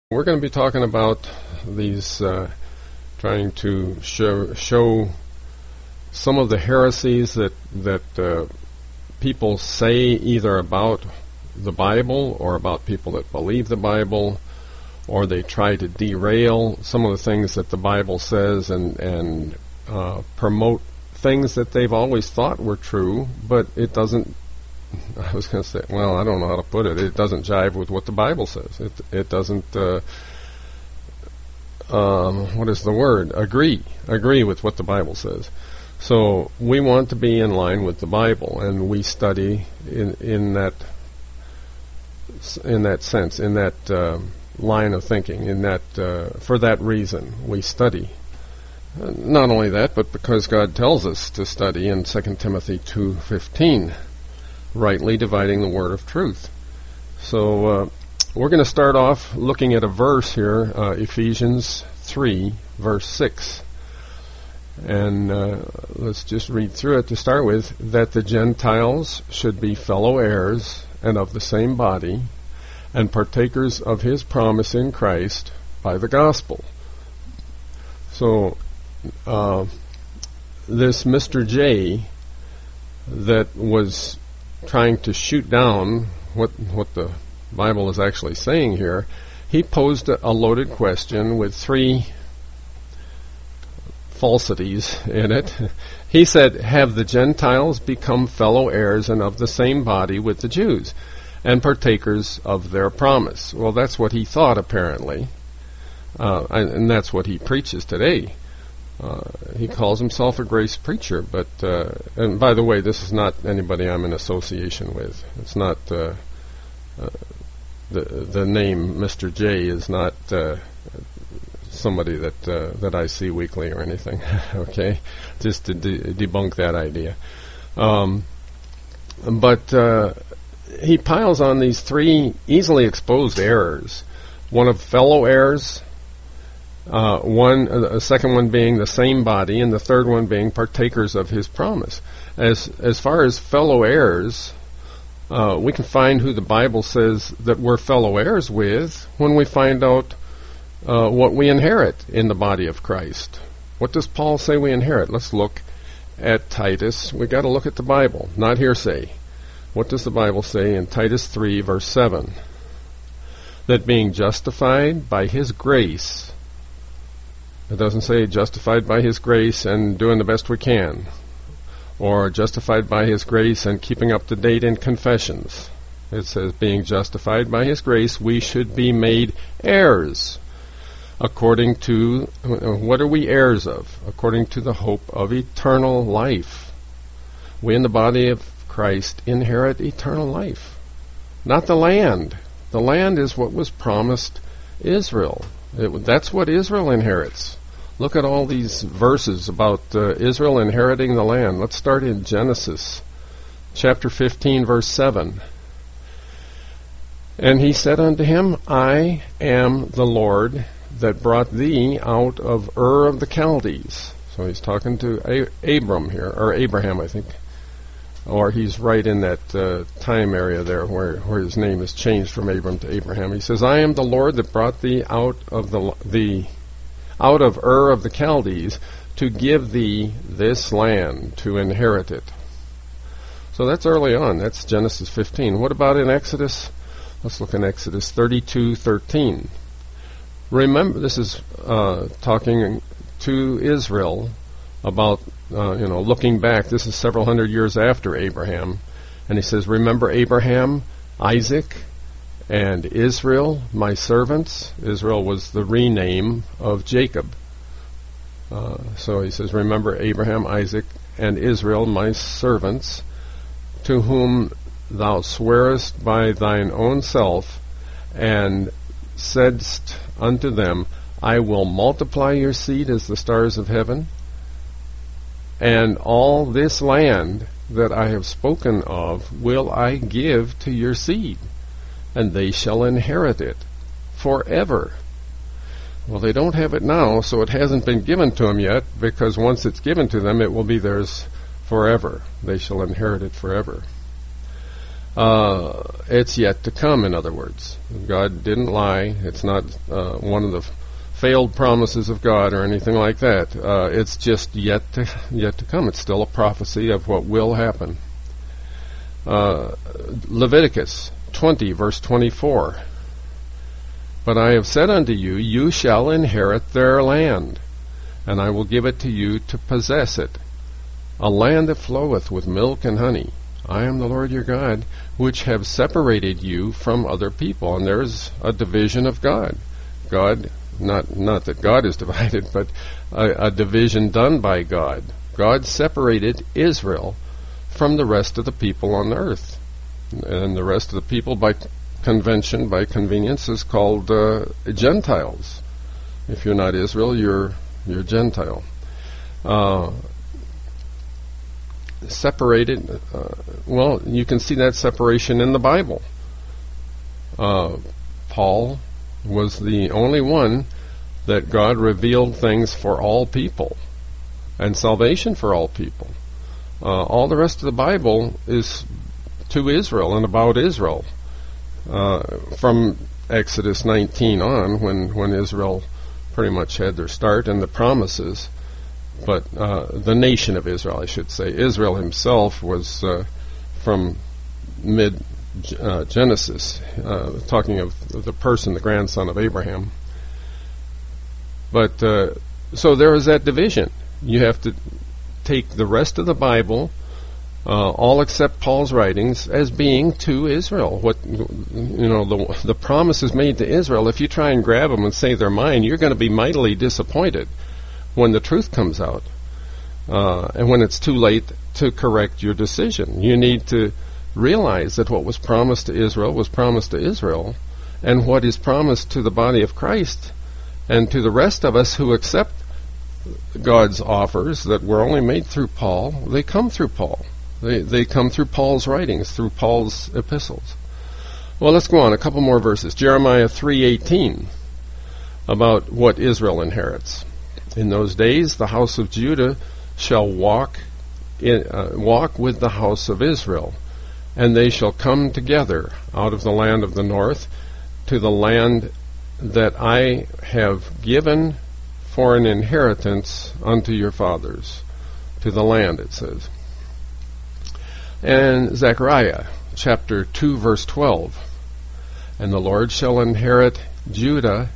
We're going to be talking about these, trying to show some of the heresies that people say either about the Bible or about people that believe the Bible, or they try to derail some of the things that the Bible says and promote things that they've always thought were true, but it doesn't. I was going to say, well, I don't know how to put it. It doesn't jive with what the Bible says. It doesn't, what is the word? Agree with what the Bible says. So we want to be in line with the Bible, and we study in that sense, in that line of thinking, in that for that reason we study. Not only that, but because God tells us to study in 2 Timothy 2:15. Rightly dividing the word of truth. So we're going to start off looking at a verse here, Ephesians 3, verse 6. And let's just read through it to start with. That the Gentiles should be fellow heirs and of the same body, and partakers of his promise in Christ by the gospel. So this Mr. J that was trying to shoot down what the Bible is actually saying here, he posed a loaded question with three falsities in it. He said, have the Gentiles become fellow heirs and of the same body with the Jews, and partakers of their promise? Well, that's what he thought, apparently, and that's what he preaches today. He calls himself a grace preacher, but and by the way, this is not anybody I'm in association with. It's not the name Mr. J is not somebody that I see weekly or anything. Okay, just to debunk that idea. But he piles on these three easily exposed errors: one of fellow heirs, the second one being the same body, and the third one being partakers of his promise. As far as fellow heirs, we can find who the Bible says that we're fellow heirs with when we find out what we inherit in the body of Christ. What does Paul say we inherit? Let's look at Titus. We've got to look at the Bible, not hearsay. What does the Bible say in Titus 3, verse 7? That being justified by his grace. It doesn't say justified by his grace and doing the best we can, or justified by his grace and keeping up to date in confessions. It says being justified by his grace, we should be made heirs according to, what are we heirs of? According to the hope of eternal life. We in the body of Christ inherit eternal life, not the land. The land is what was promised Israel. That's what Israel inherits. Look at all these verses about Israel inheriting the land. Let's start in Genesis chapter 15, verse 7. And he said unto him, I am the Lord that brought thee out of Ur of the Chaldees. So he's talking to Abram here, or Abraham, I think. Or he's right in that time area there where his name is changed from Abram to Abraham. He says, I am the Lord that brought thee out of out of Ur of the Chaldees to give thee this land to inherit it. So that's early on. That's Genesis 15. What about in Exodus? Let's look in Exodus 32:13. Remember, this is talking to Israel about looking back. This is several hundred years after Abraham, and he says, remember Abraham, Isaac, and Israel, my servants. Israel was the rename of Jacob. So he says, remember Abraham, Isaac, and Israel, my servants, to whom thou swearest by thine own self, and saidst unto them, I will multiply your seed as the stars of heaven, and all this land that I have spoken of will I give to your seed, and they shall inherit it forever. Well, they don't have it now, so it hasn't been given to them yet, because once it's given to them, it will be theirs forever. They shall inherit it forever. It's yet to come, in other words. God didn't lie. It's not one of the failed promises of God or anything like that. It's just yet to come. It's still a prophecy of what will happen. Leviticus 20, verse 24. But I have said unto you, you shall inherit their land, and I will give it to you to possess it, a land that floweth with milk and honey. I am the Lord your God, which have separated you from other people. And there's a division of God. God, not that God is divided, but a division done by God. God separated Israel from the rest of the people on earth. And the rest of the people, by convention, by convenience, is called Gentiles. If you're not Israel, you're Gentile. Separated, well, you can see that separation in the Bible. Paul was the only one that God revealed things for all people and salvation for all people. All the rest of the Bible is to Israel and about Israel. From Exodus 19 on, when Israel pretty much had their start and the promises. But the nation of Israel, I should say. Israel himself was from mid-Genesis, talking of the person, the grandson of Abraham. But so there is that division. You have to take the rest of the Bible, all except Paul's writings, as being to Israel. What the promises made to Israel. If you try and grab them and say they're mine, you're going to be mightily disappointed when the truth comes out, and when it's too late to correct your decision. You need to realize that what was promised to Israel was promised to Israel, and what is promised to the body of Christ and to the rest of us who accept God's offers that were only made through Paul, they come through Paul. They come through Paul's writings, through Paul's epistles. Well, let's go on. A couple more verses. Jeremiah 3:18, about what Israel inherits. In those days, the house of Judah shall walk with the house of Israel, and they shall come together out of the land of the north to the land that I have given for an inheritance unto your fathers. To the land, it says. And Zechariah chapter 2, verse 12. And the Lord shall inherit Judah,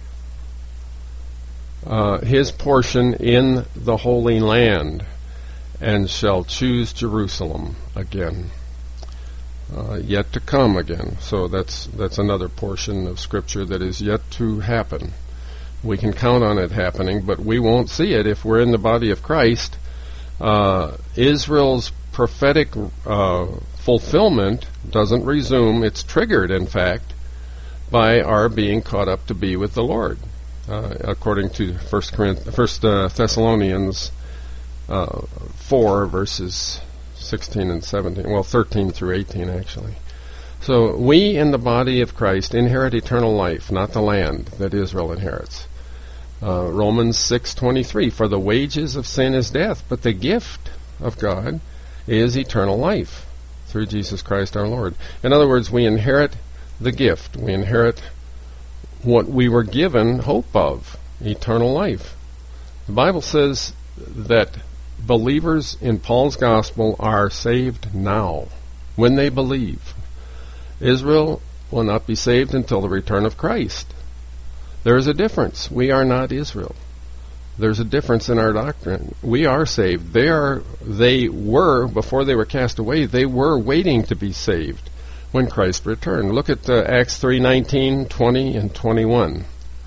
his portion in the Holy Land, and shall choose Jerusalem again. Yet to come again. So that's another portion of Scripture that is yet to happen. We can count on it happening, but we won't see it if we're in the body of Christ. Israel's prophetic fulfillment doesn't resume. It's triggered, in fact, by our being caught up to be with the Lord. According to 1 Thessalonians 4, verses 16 and 17. Well, 13 through 18, actually. So we in the body of Christ inherit eternal life, not the land that Israel inherits. Romans 6:23, for the wages of sin is death, but the gift of God is eternal life through Jesus Christ our Lord. In other words, we inherit the gift. We inherit what we were given hope of, eternal life. The Bible says that believers in Paul's gospel are saved now, when they believe. Israel will not be saved until the return of Christ. There is a difference. We are not Israel. There's a difference in our doctrine. We are saved. They were, before they were cast away, they were waiting to be saved when Christ returned. Look at Acts 3:19, 20, and 21.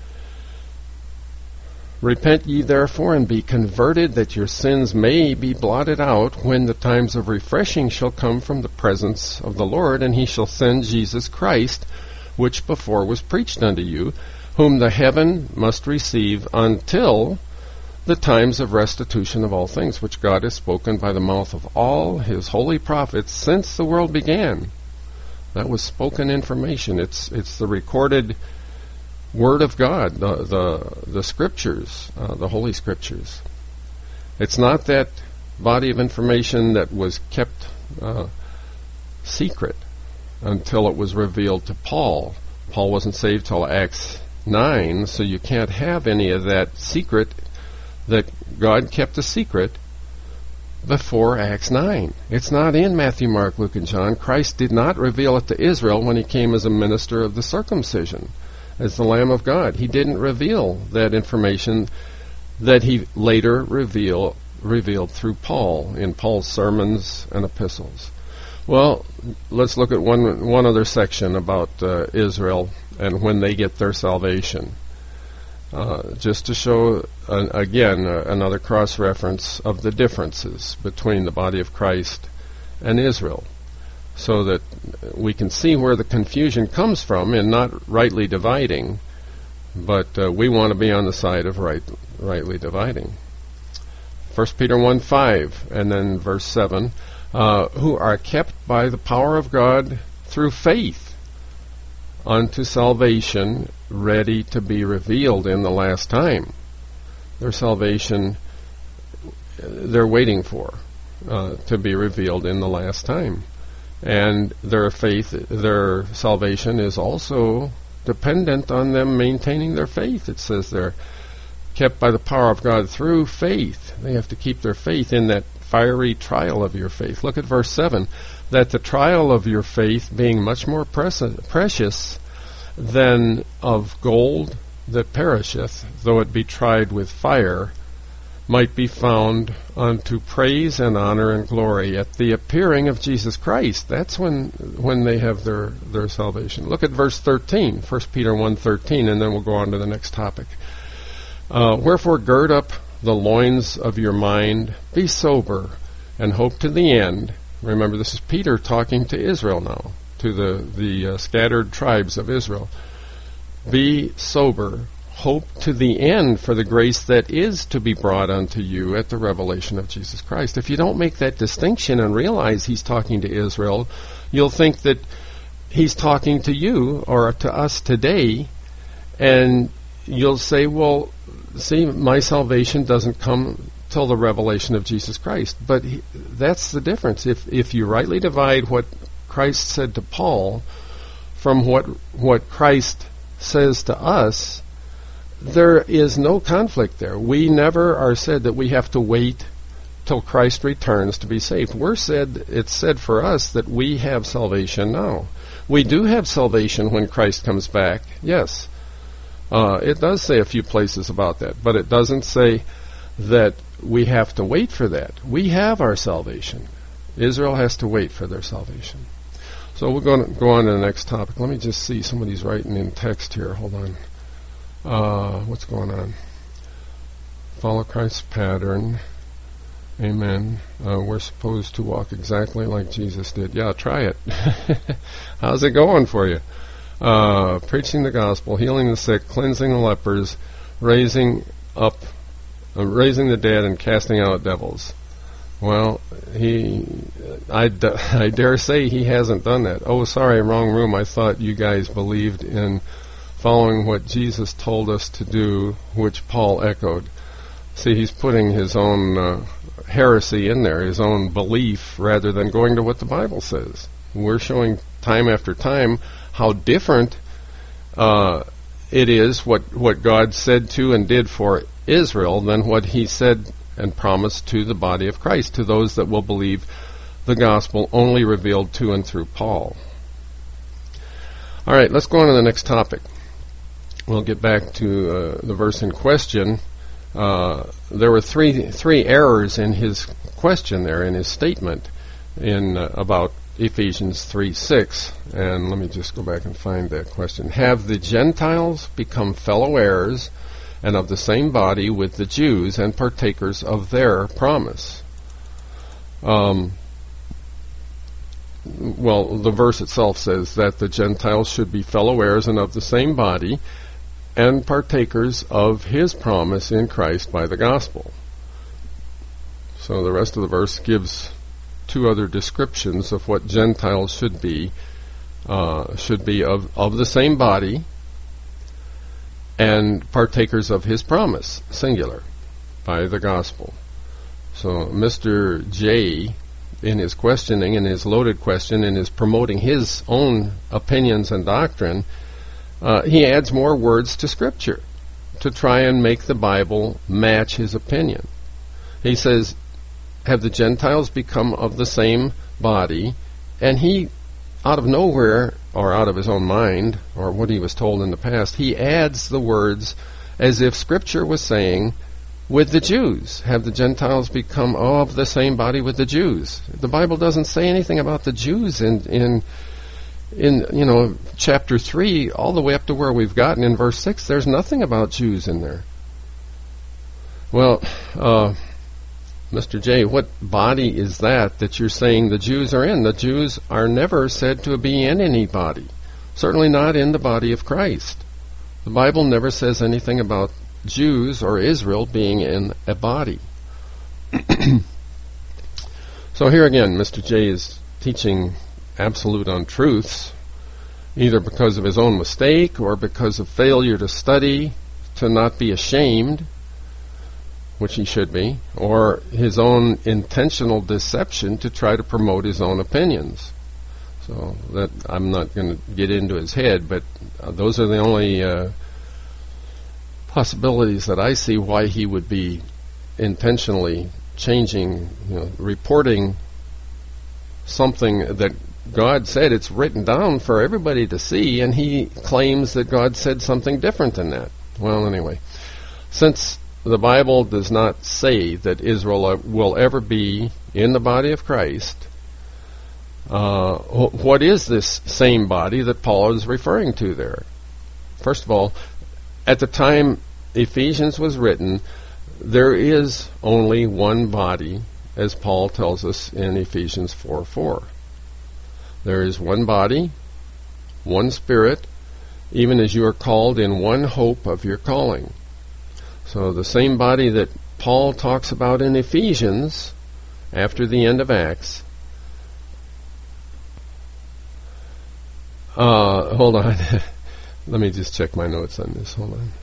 Repent ye therefore, and be converted, that your sins may be blotted out, when the times of refreshing shall come from the presence of the Lord, and he shall send Jesus Christ, which before was preached unto you, whom the heaven must receive until the times of restitution of all things, which God has spoken by the mouth of all his holy prophets since the world began. That was spoken information. It's the recorded Word of God, the Scriptures, the Holy Scriptures. It's not that body of information that was kept secret. until it was revealed to Paul. Paul wasn't saved till Acts 9, so you can't have any of that secret that God kept a secret before Acts 9. It's not in Matthew, Mark, Luke, and John. Christ did not reveal it to Israel when he came as a minister of the circumcision, as the Lamb of God. He didn't reveal that information that he later revealed through Paul in Paul's sermons and epistles. Well, let's look at one other section about Israel and when they get their salvation. Just to show, again, another cross-reference of the differences between the body of Christ and Israel, so that we can see where the confusion comes from in not rightly dividing, but we want to be on the side of rightly dividing. 1 Peter 1:5, and then verse 7, who are kept by the power of God through faith unto salvation, ready to be revealed in the last time. Their salvation, they're waiting for to be revealed in the last time. And their faith, their salvation is also dependent on them maintaining their faith. It says they're kept by the power of God through faith. They have to keep their faith in that fiery trial of your faith. Look at verse 7, that the trial of your faith, being much more precious than of gold that perisheth, though it be tried with fire, might be found unto praise and honor and glory at the appearing of Jesus Christ. That's when they have their salvation. Look at verse 13, 1 Peter 1:13, and then we'll go on to the next topic. Wherefore gird up the loins of your mind, be sober, and hope to the end. Remember, this is Peter talking to Israel now, to the scattered tribes of Israel. Be sober, hope to the end for the grace that is to be brought unto you at the revelation of Jesus Christ. If you don't make that distinction and realize he's talking to Israel, you'll think that he's talking to you or to us today, and you'll say, well, see, my salvation doesn't come till the revelation of Jesus Christ. But that's the difference. If you rightly divide what Christ said to Paul from what Christ says to us, there is no conflict there. We never are said that we have to wait till Christ returns to be saved. It's said for us that we have salvation now. We do have salvation when Christ comes back, yes. It does say a few places about that, but it doesn't say that we have to wait for that. We have our salvation. Israel has to wait for their salvation. So we're going to go on to the next topic. Let me just see. Somebody's writing in text here. Hold on. What's going on? Follow Christ's pattern. Amen. We're supposed to walk exactly like Jesus did. Yeah, try it. How's it going for you? Preaching the gospel, healing the sick, cleansing the lepers, raising the dead, and casting out devils. Well, I dare say he hasn't done that. Oh, sorry, wrong room. I thought you guys believed in following what Jesus told us to do, which Paul echoed. See, he's putting his own heresy in there, his own belief, rather than going to what the Bible says. We're showing time after time how different it is what God said to and did for Israel than what he said and promised to the body of Christ, to those that will believe the gospel only revealed to and through Paul. All right, let's go on to the next topic. We'll get back to the verse in question. There were three errors in his question there, in his statement in about Ephesians 3:6, and let me just go back and find that question. Have the Gentiles become fellow heirs and of the same body with the Jews and partakers of their promise? Well, the verse itself says that the Gentiles should be fellow heirs and of the same body and partakers of his promise in Christ by the gospel. So the rest of the verse gives two other descriptions of what Gentiles should be of the same body and partakers of his promise, singular, by the gospel. So Mr. J in his questioning, in his loaded question, in his promoting his own opinions and doctrine, he adds more words to Scripture to try and make the Bible match his opinion. He says, have the Gentiles become of the same body? And he, out of nowhere, or out of his own mind, or what he was told in the past, he adds the words as if Scripture was saying, with the Jews. Have the Gentiles become of the same body with the Jews? The Bible doesn't say anything about the Jews in chapter 3, all the way up to where we've gotten in verse 6. There's nothing about Jews in there. Well, Mr. J, what body is that you're saying the Jews are in? The Jews are never said to be in any body. Certainly not in the body of Christ. The Bible never says anything about Jews or Israel being in a body. So here again, Mr. J is teaching absolute untruths, either because of his own mistake or because of failure to study, to not be ashamed, which he should be, or his own intentional deception to try to promote his own opinions. So that I'm not going to get into his head, but those are the only possibilities that I see why he would be intentionally changing, reporting something that God said. It's written down for everybody to see, and he claims that God said something different than that. Well, anyway, since the Bible does not say that Israel will ever be in the body of Christ, what is this same body that Paul is referring to there? First of all, at the time Ephesians was written, there is only one body, as Paul tells us in Ephesians 4:4. There is one body, one Spirit, even as you are called in one hope of your calling. So the same body that Paul talks about in Ephesians after the end of Acts. Hold on. Let me just check my notes on this. Hold on.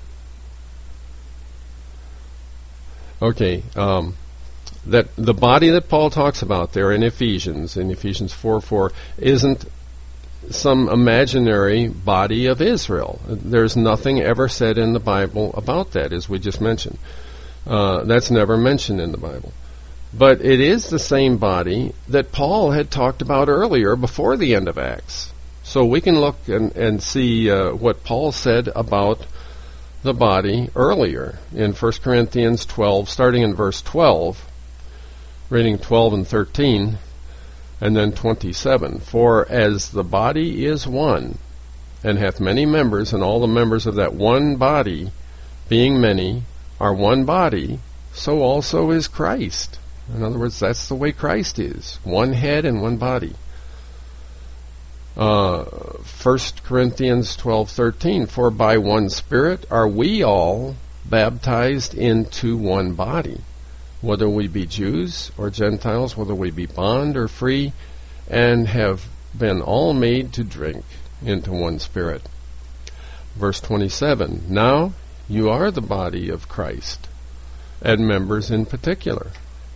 Okay. That the body that Paul talks about there in Ephesians 4:4, isn't some imaginary body of Israel. There's nothing ever said in the Bible about that, as we just mentioned. That's never mentioned in the Bible. But it is the same body that Paul had talked about earlier before the end of Acts. So we can look and see what Paul said about the body earlier in 1 Corinthians 12, starting in verse 12, reading 12 and 13, and then 27. For as the body is one, and hath many members, and all the members of that one body, being many, are one body, so also is Christ. In other words, that's the way Christ is. One head and one body. 1 Corinthians 12:13, for by one Spirit are we all baptized into one body, whether we be Jews or Gentiles, whether we be bond or free, and have been all made to drink into one Spirit. Verse 27, now you are the body of Christ, and members in particular.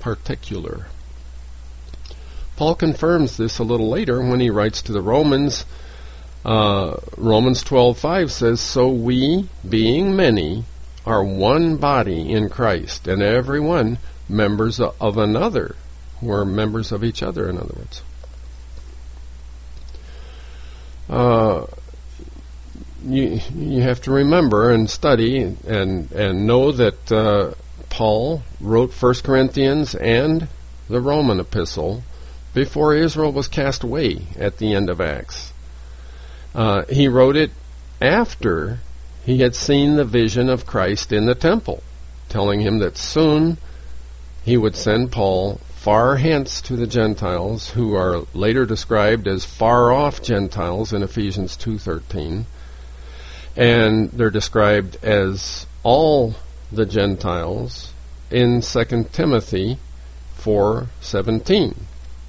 Paul confirms this a little later when he writes to the Romans. Romans 12:5 says, so we, being many, are one body in Christ, and every one members of another, who are members of each other, in other words. You have to remember and study and know that Paul wrote 1 Corinthians and the Roman epistle before Israel was cast away at the end of Acts. He wrote it after he had seen the vision of Christ in the temple, telling him that soon he would send Paul far hence to the Gentiles, who are later described as far-off Gentiles in Ephesians 2:13, and they're described as all the Gentiles in 2 Timothy 4:17.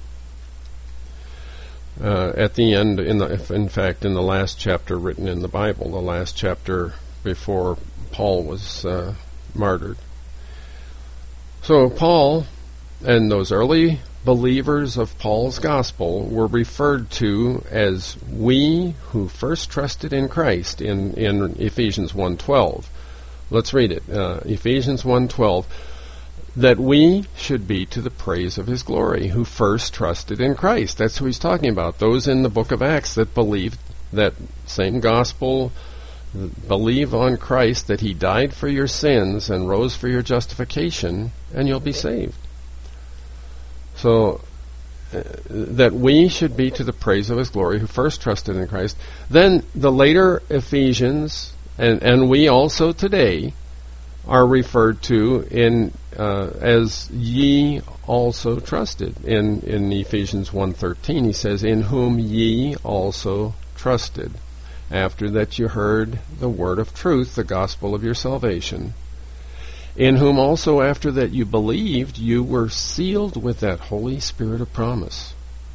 At the end, in fact, in the last chapter written in the Bible, the last chapter before Paul was martyred. So Paul and those early believers of Paul's gospel were referred to as we who first trusted in Christ in Ephesians 1:12. Let's read it. Ephesians 1:12. That we should be to the praise of his glory, who first trusted in Christ. That's who he's talking about. Those in the book of Acts that believed that same gospel, believe on Christ, that he died for your sins and rose for your justification, and you'll be saved. So, that we should be to the praise of his glory, who first trusted in Christ. Then the later Ephesians, and we also today, are referred to in as ye also trusted. In Ephesians 1:13, he says, in whom ye also trusted, after that you heard the word of truth, the gospel of your salvation, in whom also after that you believed, you were sealed with that Holy Spirit of promise.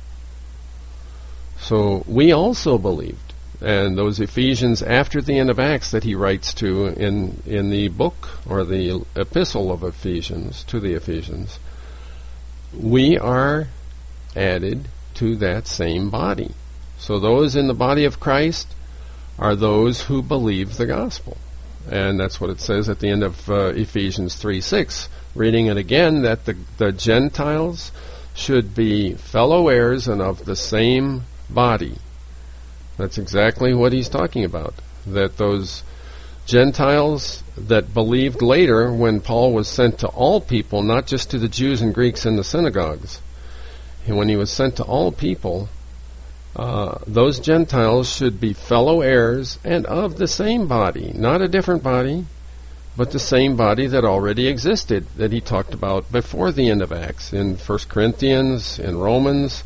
So we also believed. And those Ephesians after the end of Acts that he writes to in the book or the epistle of Ephesians, to the Ephesians, we are added to that same body. So those in the body of Christ are those who believe the gospel. And that's what it says at the end of Ephesians 3:6. Reading it again, that the Gentiles should be fellow heirs and of the same body. That's exactly what he's talking about. That those Gentiles that believed later when Paul was sent to all people, not just to the Jews and Greeks in the synagogues, and when he was sent to all people, those Gentiles should be fellow heirs and of the same body, not a different body, but the same body that already existed, that he talked about before the end of Acts, in 1 Corinthians, in Romans.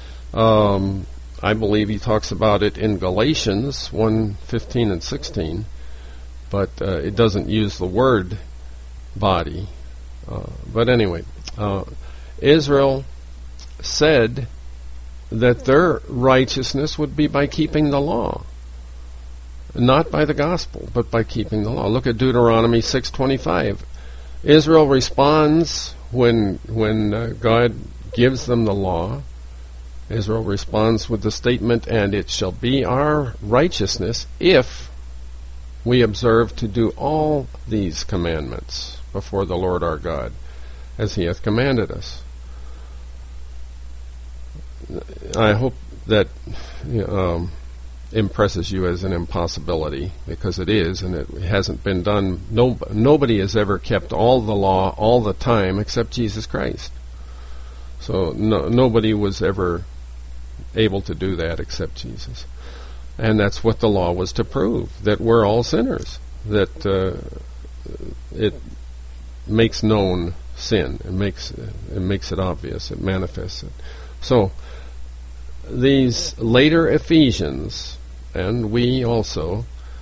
I believe he talks about it in Galatians 1:15 and 16, but it doesn't use the word body. But anyway, Israel said that their righteousness would be by keeping the law, not by the gospel, but by keeping the law. Look at Deuteronomy 6:25. Israel responds when God gives them the law. Israel responds with the statement, and it shall be our righteousness if we observe to do all these commandments before the Lord our God, as he hath commanded us. I hope that impresses you as an impossibility, because it is, and it hasn't been done. Nobody has ever kept all the law all the time except Jesus Christ. So nobody was ever able to do that except Jesus. And that's what the law was to prove, that we're all sinners, that it makes known sin, it makes it obvious, it manifests it. So these later Ephesians, and we also,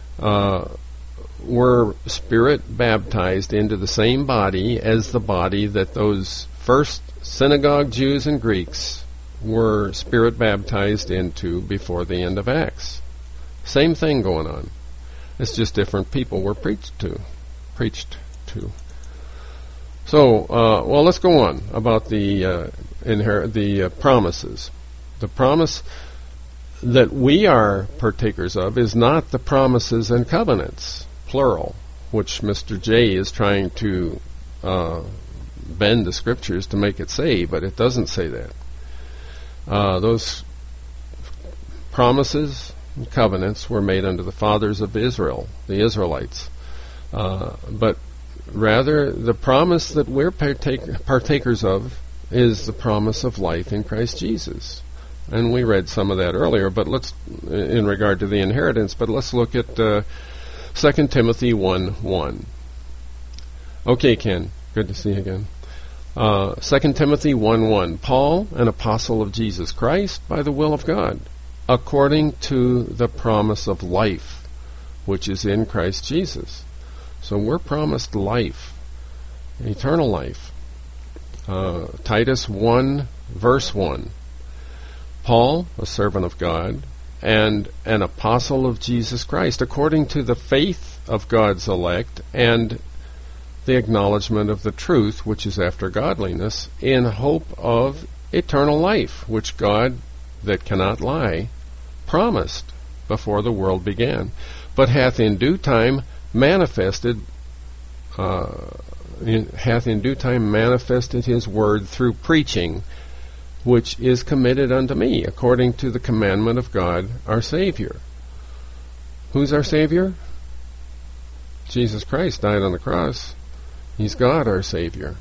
were spirit baptized into the same body as the body that those first synagogue Jews and Greeks were spirit baptized into before the end of Acts. Same thing going on. It's just different people were preached to. So, well, let's go on about the promises. The promise that we are partakers of is not the promises and covenants, plural, which Mr. J is trying to bend the scriptures to make it say, but it doesn't say that. Those promises and covenants were made unto the fathers of Israel, the Israelites. But rather, the promise that we're partakers of is the promise of life in Christ Jesus. And we read some of that earlier, but let's, in regard to the inheritance, but let's look at 2 Timothy 1:1. Okay, Ken, good to see you again. 2 Timothy 1:1. Paul, an apostle of Jesus Christ, by the will of God, according to the promise of life, which is in Christ Jesus. So we're promised life, eternal life. Titus 1, verse 1. Paul, a servant of God, and an apostle of Jesus Christ, according to the faith of God's elect, and the acknowledgement of the truth, which is after godliness, in hope of eternal life, which God, that cannot lie, promised before the world began, but hath in due time manifested his word through preaching, which is committed unto me, according to the commandment of God our Savior. Who's our Savior? Jesus Christ died on the cross. He's God, our Savior.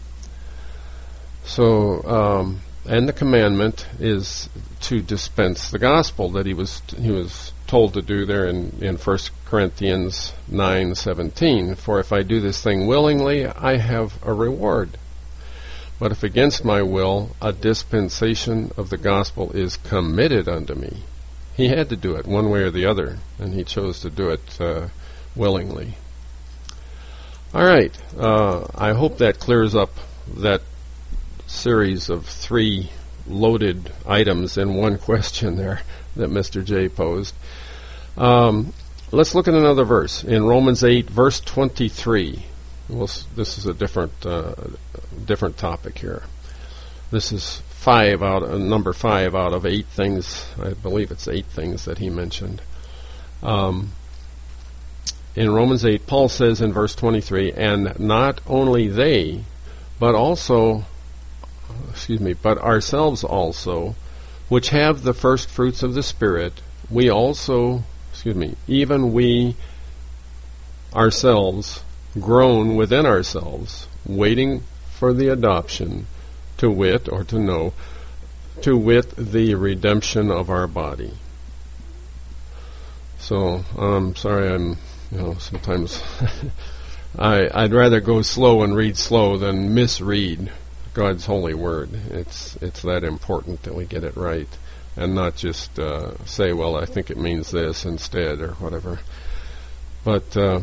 So, and the commandment is to dispense the gospel that he was told to do there in 1 Corinthians 9:17. For if I do this thing willingly, I have a reward. But if against my will, a dispensation of the gospel is committed unto me. He had to do it one way or the other, and he chose to do it willingly. All right. I hope that clears up that series of 3 loaded items in one question there that Mr. J posed. Let's look at another verse in Romans 8, verse 23. This is a different topic here. This is number 5 out of 8 things. I believe it's 8 things that he mentioned. In Romans 8, Paul says in verse 23, and not only they, but ourselves also, which have the first fruits of the Spirit, even we ourselves groan within ourselves, waiting for the adoption, to wit, the redemption of our body. So, I'm sorry, sometimes I'd rather go slow and read slow than misread God's holy word. It's that important that we get it right, and not just say, well, I think it means this instead, or whatever. But the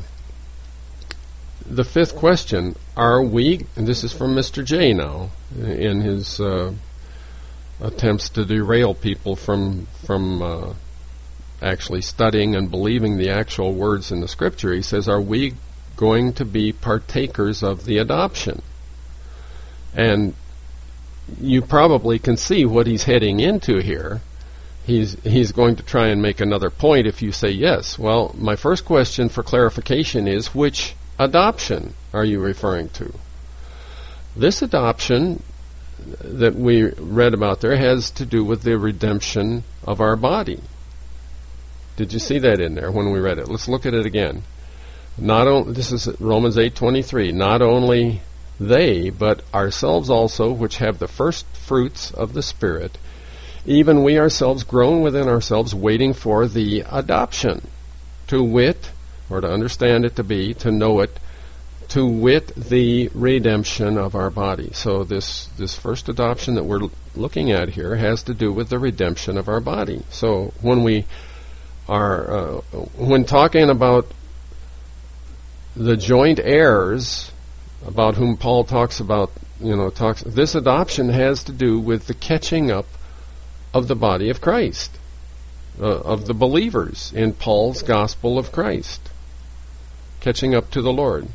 5th question, are we, and this is from Mr. J now, in his attempts to derail people from actually studying and believing the actual words in the Scripture, he says, are we going to be partakers of the adoption? And you probably can see what he's heading into here. He's going to try and make another point if you say yes. Well, my first question for clarification is, which adoption are you referring to? This adoption that we read about there has to do with the redemption of our body. Did you see that in there when we read it? Let's look at it again. This is Romans 8:23. Not only they, but ourselves also, which have the first fruits of the Spirit, even we ourselves groan within ourselves, waiting for the adoption, to wit, or to understand it to be, to know it, to wit, the redemption of our body. So this first adoption that we're looking at here has to do with the redemption of our body. So when we are, when talking about the joint heirs, about whom Paul talks about, this adoption has to do with the catching up of the body of Christ, of the believers in Paul's gospel of Christ, catching up to the Lord.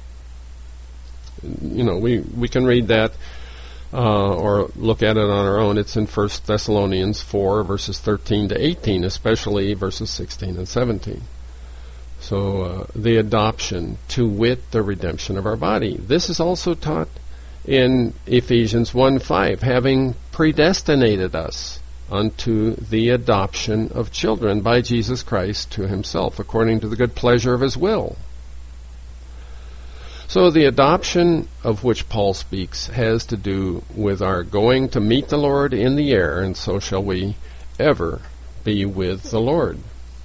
We can read that or look at it on our own. It's in 1 Thessalonians 4, verses 13 to 18, especially verses 16 and 17. So the adoption, to wit, the redemption of our body. This is also taught in Ephesians 1:5, having predestinated us unto the adoption of children by Jesus Christ to himself, according to the good pleasure of his will. So the adoption of which Paul speaks has to do with our going to meet the Lord in the air, and so shall we ever be with the Lord.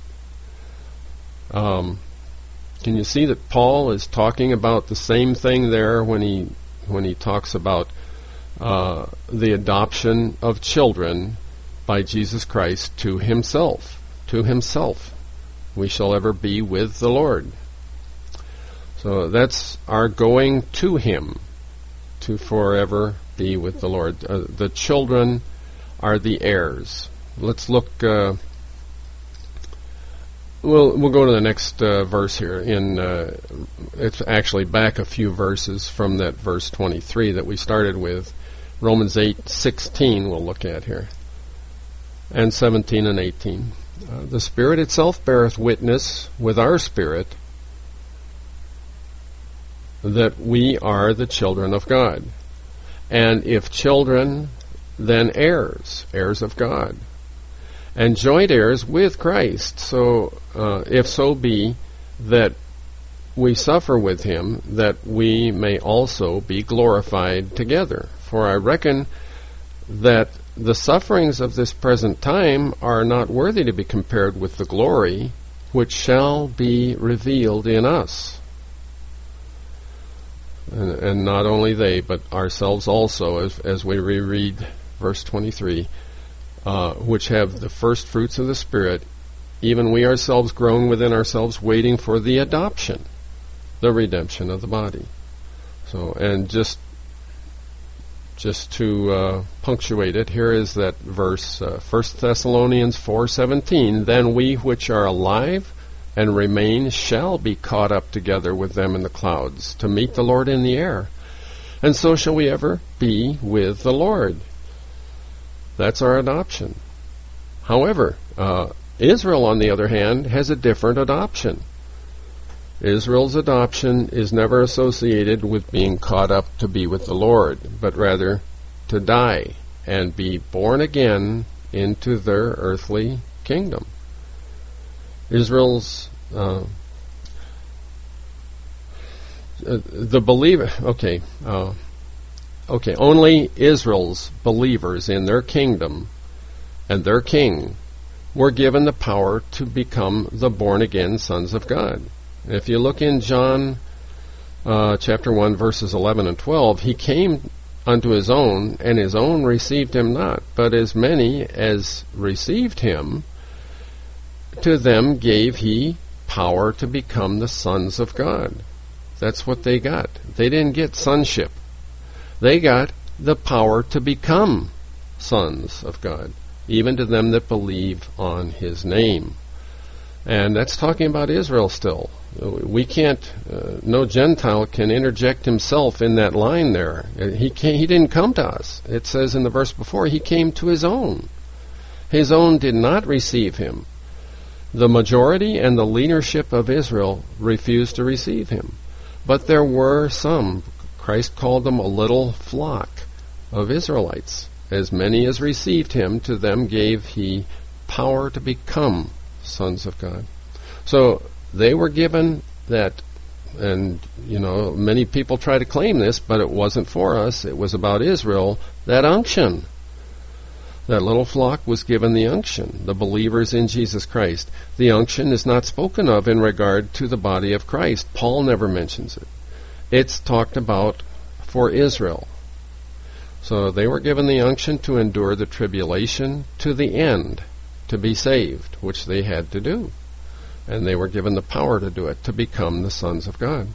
Can you see that Paul is talking about the same thing there when he talks about the adoption of children by Jesus Christ to himself? To himself. We shall ever be with the Lord. So that's our going to him, to forever be with the Lord. The children are the heirs. Let's look. We'll go to the next verse here. It's actually back a few verses from that verse 23 that we started with. Romans 8:16 we'll look at here, and 17 and 18. The Spirit itself beareth witness with our spirit that we are the children of God. And if children, then heirs, heirs of God, and joint heirs with Christ. So, if so be that we suffer with him, that we may also be glorified together. For I reckon that the sufferings of this present time are not worthy to be compared with the glory which shall be revealed in us. And not only they, but ourselves also, as we reread verse 23, which have the first fruits of the Spirit, even we ourselves groan within ourselves, waiting for the adoption, the redemption of the body. So, and just to punctuate it, here is that verse, 1 Thessalonians 4:17, then we which are alive and remain shall be caught up together with them in the clouds to meet the Lord in the air, and so shall we ever be with the Lord. That's our adoption. However, Israel, on the other hand, has a different adoption. Israel's adoption is never associated with being caught up to be with the Lord, but rather to die and be born again into their earthly kingdom. Israel's the believer. Only Israel's believers in their kingdom and their king were given the power to become the born-again sons of God. If you look in John chapter 1, verses 11 and 12, he came unto his own, and his own received him not. But as many as received him, to them gave he power to become the sons of God. That's what they got. They didn't get sonship. They got the power to become sons of God, even to them that believe on his name. And that's talking about Israel still. We can't, no Gentile can interject himself in that line there. He didn't come to us. It says in the verse before, he came to his own. His own did not receive him. The majority and the leadership of Israel refused to receive him. But there were some, Christ called them a little flock of Israelites. As many as received him, to them gave he power to become sons of God. So they were given that, and many people try to claim this, but it wasn't for us. It was about Israel, that unction. That little flock was given the unction, the believers in Jesus Christ. The unction is not spoken of in regard to the body of Christ. Paul never mentions it. It's talked about for Israel. So they were given the unction to endure the tribulation to the end, to be saved, which they had to do. And they were given the power to do it, to become the sons of God.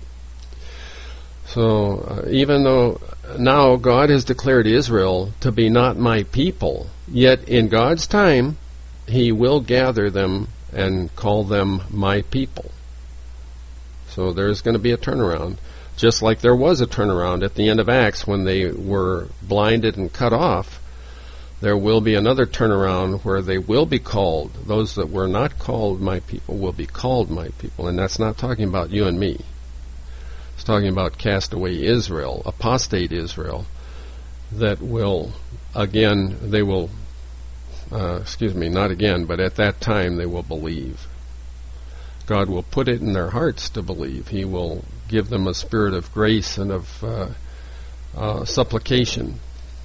So even though now God has declared Israel to be not my people, yet in God's time he will gather them and call them my people. So there's going to be a turnaround, just like there was a turnaround at the end of Acts when they were blinded and cut off. There will be another turnaround where they will be called. Those that were not called my people will be called my people. And that's not talking about you and me. It's talking about castaway Israel, apostate Israel, that will, again, they will, not again, but at that time they will believe. God will put it in their hearts to believe. He will give them a spirit of grace and of supplication.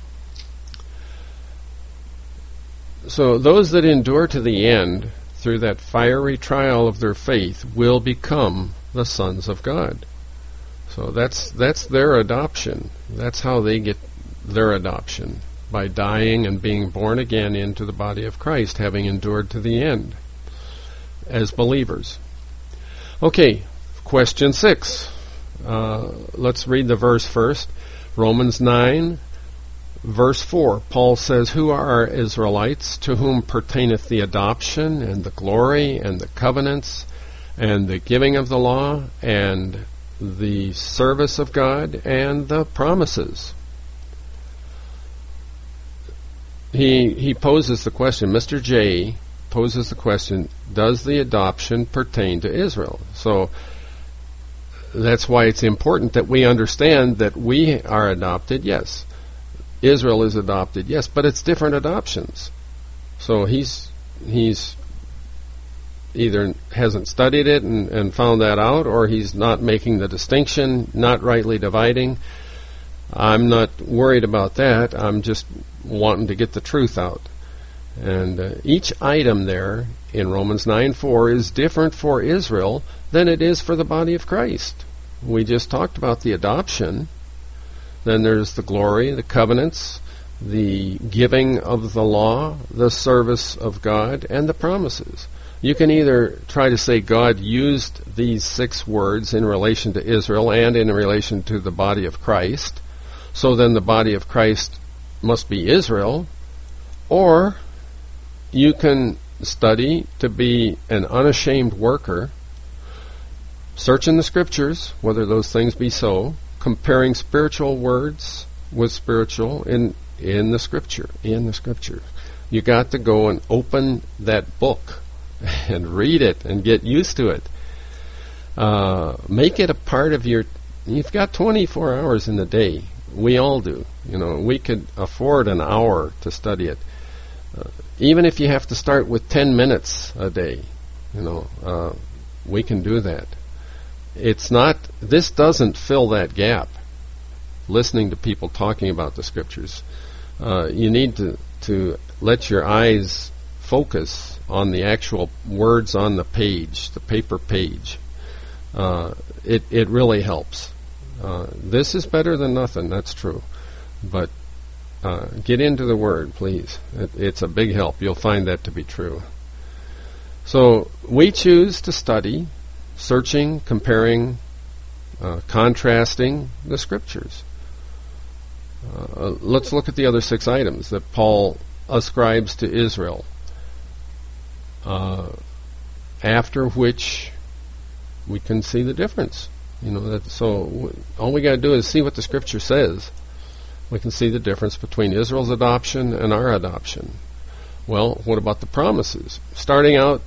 So those that endure to the end through that fiery trial of their faith will become the sons of God. So that's their adoption. That's how they get their adoption, by dying and being born again into the body of Christ, having endured to the end as believers. Okay, question 6. Let's read the verse first. Romans 9, verse 4. Paul says, who are Israelites, to whom pertaineth the adoption and the glory and the covenants and the giving of the law and the service of God and the promises. he poses the question, Mr. J poses the question, does the adoption pertain to Israel? So that's why it's important that we understand that we are adopted, yes. Israel is adopted, yes, but it's different adoptions. So he's either hasn't studied it and found that out, or he's not making the distinction, not rightly dividing. I'm not worried about that. I'm just wanting to get the truth out. And each item there in Romans 9:4 is different for Israel than it is for the body of Christ. We just talked about the adoption. Then there's the glory, the covenants, the giving of the law, the service of God, and the promises. You can either try to say God used these 6 words in relation to Israel and in relation to the body of Christ, so then the body of Christ must be Israel, or you can study to be an unashamed worker, searching the Scriptures, whether those things be so, comparing spiritual words with spiritual in the Scripture. You got to go and open that book and read it and get used to it. Make it a part of your... You've got 24 hours in the day. We all do. We could afford an hour to study it. Even if you have to start with 10 minutes a day, we can do that. This doesn't fill that gap, listening to people talking about the Scriptures. You need to let your eyes focus on the actual words on the page, the paper page. It really helps. This is better than nothing, that's true. But get into the Word, please. It's a big help. You'll find that to be true. So we choose to study, searching, comparing, contrasting the Scriptures. Let's look at the other 6 items that Paul ascribes to Israel, after which we can see the difference. So all we got to do is see what the Scripture says. We can see the difference between Israel's adoption and our adoption. Well, what about the promises? Starting out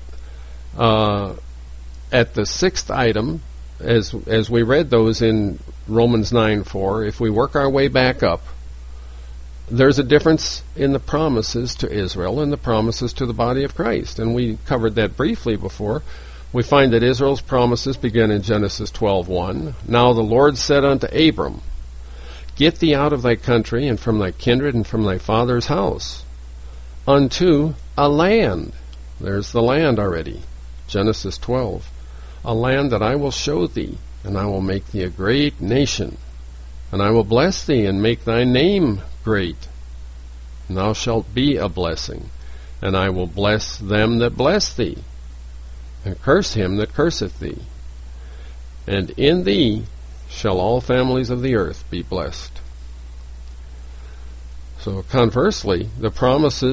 at the 6th item, as we read those in Romans 9:4, if we work our way back up, there's a difference in the promises to Israel and the promises to the body of Christ. And we covered that briefly before. We find that Israel's promises begin in Genesis 12:1. Now the Lord said unto Abram, Get thee out of thy country, and from thy kindred, and from thy father's house, unto a land. There's the land already. Genesis 12. A land that I will show thee, and I will make thee a great nation. And I will bless thee, and make thy name great. And thou shalt be a blessing. And I will bless them that bless thee, and curse him that curseth thee. And in thee shall all families of the earth be blessed. So conversely, the promise,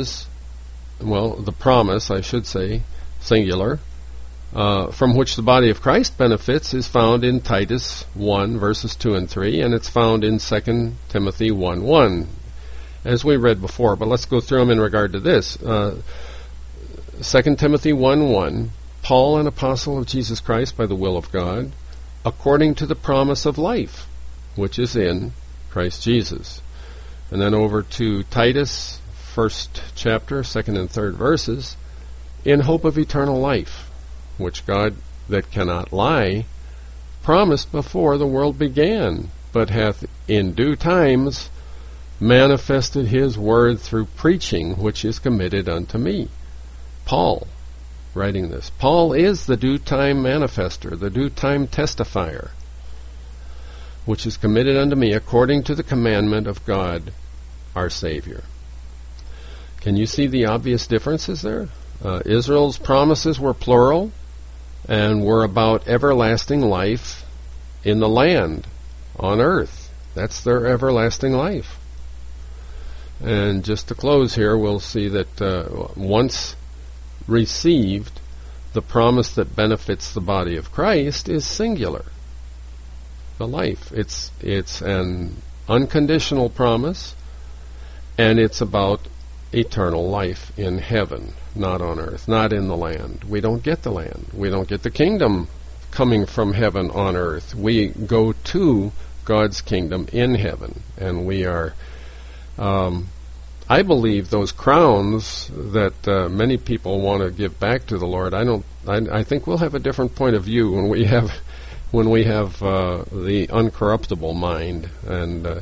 I should say, singular, from which the body of Christ benefits, is found in Titus 1, verses 2 and 3, and it's found in 2 Timothy 1:1, as we read before. But let's go through them in regard to this. 2 Timothy 1:1, Paul, an apostle of Jesus Christ by the will of God, according to the promise of life, which is in Christ Jesus. And then over to Titus, 1st chapter, 2nd and 3rd verses, in hope of eternal life, which God, that cannot lie, promised before the world began, but hath in due times manifested his word through preaching, which is committed unto me. Paul, writing this. Paul is the due time manifester, the due time testifier, which is committed unto me according to the commandment of God our Savior. Can you see the obvious differences there? Israel's promises were plural and were about everlasting life in the land, on earth. That's their everlasting life. And just to close here, we'll see that once received, the promise that benefits the body of Christ is singular. The life. It's an unconditional promise, and it's about eternal life in heaven, not on earth, not in the land. We don't get the land. We don't get the kingdom coming from heaven on earth. We go to God's kingdom in heaven, and we are... I believe those crowns that many people want to give back to the Lord. I think we'll have a different point of view when we have the uncorruptible mind and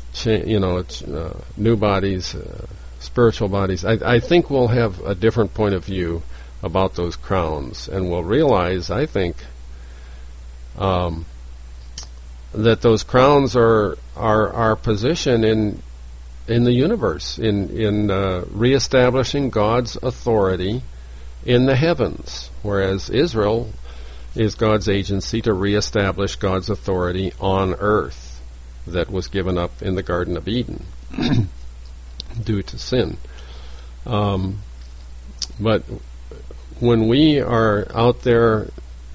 new bodies, spiritual bodies. I think we'll have a different point of view about those crowns, and we'll realize, I think, that those crowns are our position in the universe, in reestablishing God's authority in the heavens, whereas Israel is God's agency to reestablish God's authority on earth that was given up in the Garden of Eden due to sin. But when we are out there,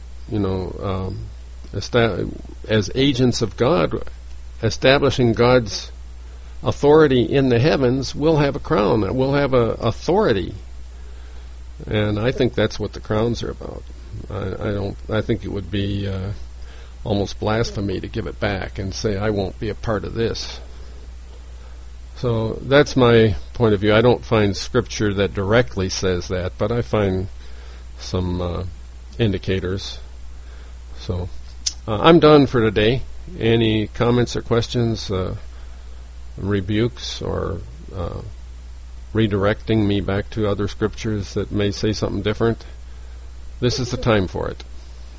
as agents of God, establishing God's authority in the heavens, we'll have a crown. We'll have a authority, and I think that's what the crowns are about. I think it would be almost blasphemy to give it back and say I won't be a part of this. So that's my point of view. I don't find scripture that directly says that, but I find some indicators. So I'm done for today. Any comments or questions? Rebukes or redirecting me back to other scriptures that may say something different, this is the time for it.